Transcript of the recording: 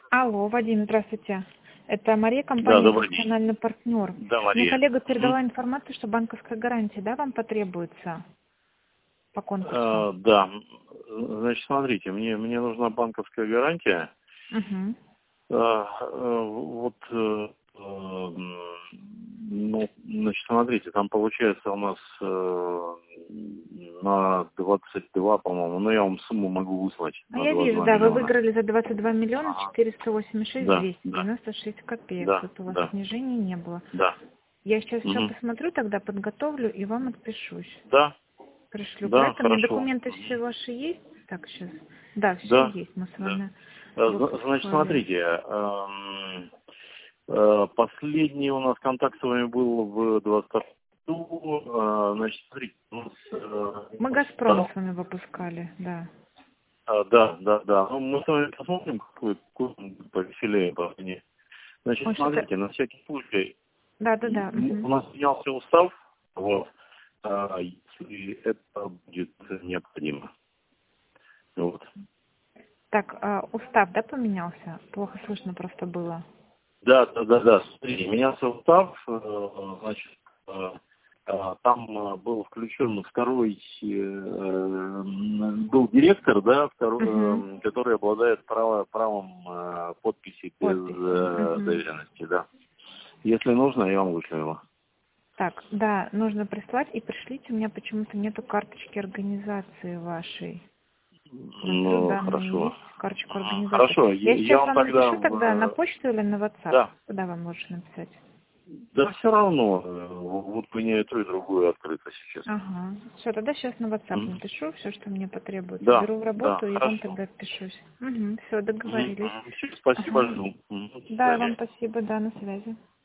Алло, Вадим, здравствуйте. Это Мария, Да, компания добрый день. «Профессиональный партнер». Да, Мне Мария. коллега передала информацию, что банковская гарантия, да, вам потребуется по конкурсу? Да. Значит, смотрите, мне нужна банковская гарантия. Угу. Вот, ну, значит, смотрите, там получается у нас на 22, по-моему, но я вам сумму могу выслать А на я вижу, 22 да, вы миллиона. выиграли за 22 миллиона Ага. 486 Да, да, 296 копеек. да, Тут у вас да, снижений не было. да. Я сейчас все Мгм. посмотрю, тогда подготовлю и вам отпишусь. Да, Пришлю. да, Правильно? У меня хорошо. документы Мгм. все ваши есть? Так, сейчас. Да, все Да, есть. Мы с да. вами Значит, выпускали. смотрите, последний у нас контакт с вами был в 22 году. Значит, смотрите, у нас... Мы «Газпром» с вами выпускали, да. Да. Ну, мы с вами посмотрим, какой курс повеселее по цене. Значит, Он что-то... смотрите, на всякий случай, Да. у нас менялся устав, вот, если это будет необходимо. Вот. Так, устав, да, поменялся? Плохо слышно просто было. Да. Смотрите, менялся устав, значит, там был включен второй, был директор, да, Угу. который обладает правом подписи без Подписи. Угу. доверенности, да. Если нужно, я вам вышлю его. Так, да, нужно прислать и пришлите, у меня почему-то нету карточки организации вашей. Смотрю, Ну, данные хорошо. есть, карточку Ага. организации. Хорошо, Я я сейчас вам вам тогда напишу тогда на почту или на WhatsApp? Да. Куда вам лучше написать? Да все равно, вот у меня и то, и другое открыто сейчас. Ага. Все, тогда сейчас на WhatsApp Мгм. напишу все, что мне потребуется. Да, Беру в да, работу и вам хорошо. тогда отпишусь. Угу. Все, договорились. Все, спасибо, Ага. жду. До Да, вам свидания. спасибо, да, на связи.